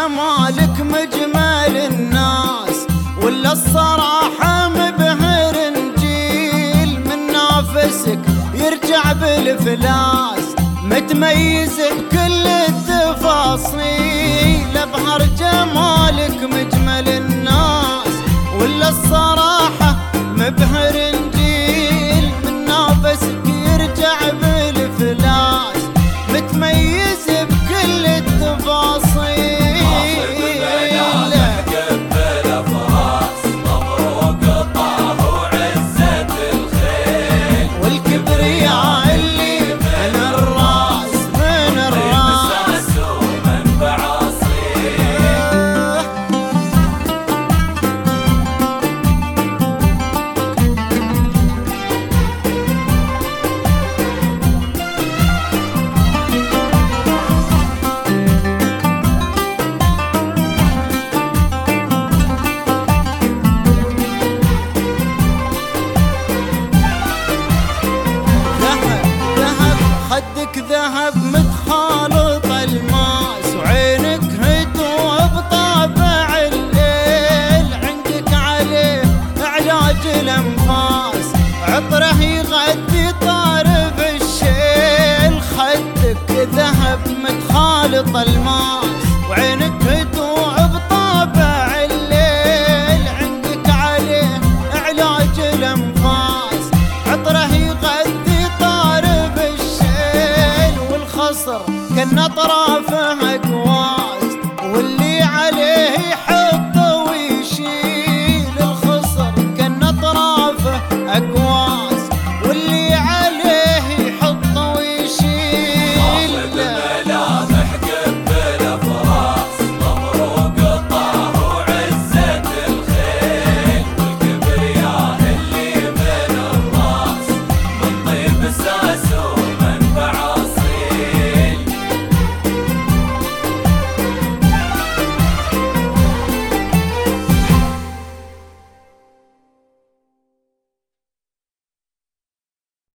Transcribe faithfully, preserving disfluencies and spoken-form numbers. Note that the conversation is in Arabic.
جمالك مجمل الناس، ولا الصراحة مبهر نجيل من نافسك يرجع بالفلاس، متميز بكل التفاصيل. ابهر جمالك مجمل الناس، ولا الصراحة مبهر نجيل من نافسك يرجع بالفلاس، متميز بكل التفاصيل. ذهب متخالط الماس، وعينك هدوء بطابع الليل، عندك عليه علاج الانفاس، عطره يغذي طارف الشيل. خدك ذهب متخالط الماس، وعينك هدوء بطابع الليل، عندك عليه علاج الانفاس، عطره يغذي طارف الشيل. والخصر كالنطرة